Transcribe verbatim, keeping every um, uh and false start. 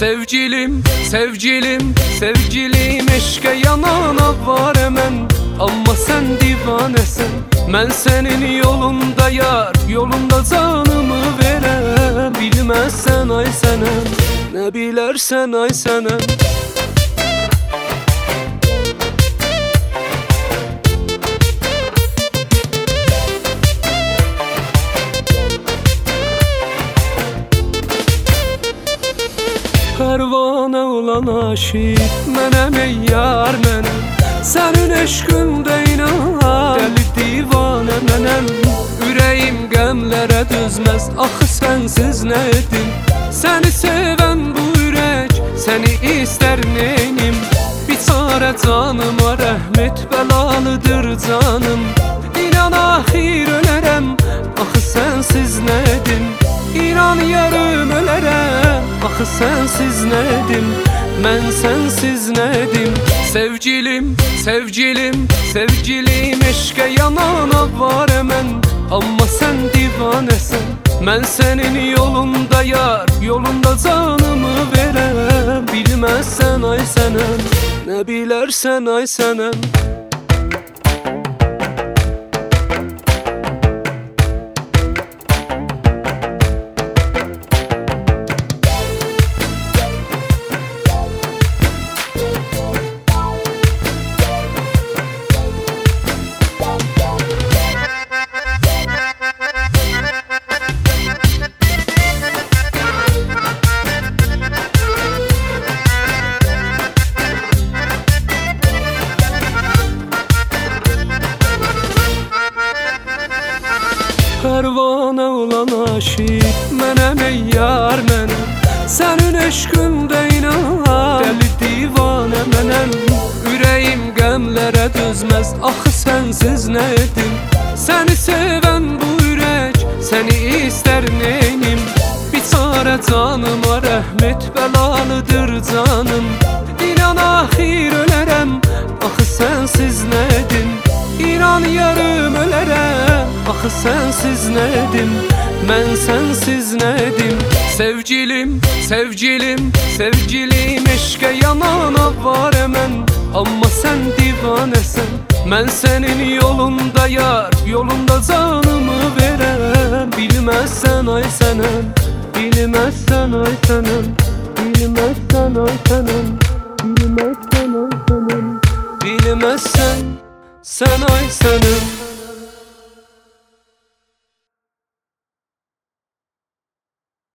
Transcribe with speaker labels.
Speaker 1: Sevgilim, sevgilim, sevgilim, eşke yanana var hemen. Ama sen divanesen, ben senin yolunda yar, yolunda canımı verem. Bilmezsen ay senem, ne bilersen ay senem. Pervane olan aşık menem ey yar menem. Senin eşkünde inan deli divane menem. Ürəyim qəmlərə düzməz, axı sensiz ne edim. Seni seven bu ürək, seni ister neynim. Biçare canıma rəhmət bəlalıdır canım. İnan axir ölərəm, axı sensiz ne edim. İnan yarım ölərəm, axı sensiz ne edim. Mən sensiz ne edim. Sevgilim, sevgilim, sevgilim, eşke yanana var hemen. Ama sen divanesen, ben senin yolunda yar, yolunda canımı verem. Bilmezsen ay senem, ne bilersen ay senem. Pervane olan aşık menem ey yar menem. Senin eşkünde inan deli divane menem. Ürəyim qəmlərə düzməz, axı sensiz ne edim. Seni seven bu ürək, seni ister neynim. Biçare canıma rəhmət bəlalıdır canım. İnan axir ölərəm, axı sensiz ne edim. İnan yarım ölərəm, axı sensiz ne edim. Mən sensiz ne edim. Sevgilim, sevgilim, sevgilim, eşke yanana var hemen. Ama sen divanesen, ben senin yolunda yar, yolunda canımı verem. Bilmezsen ay senem, bilmezsen ay senem. Bilmezsen ay senem, bilmezsen ay senem. Bilmezsen sen ay senem.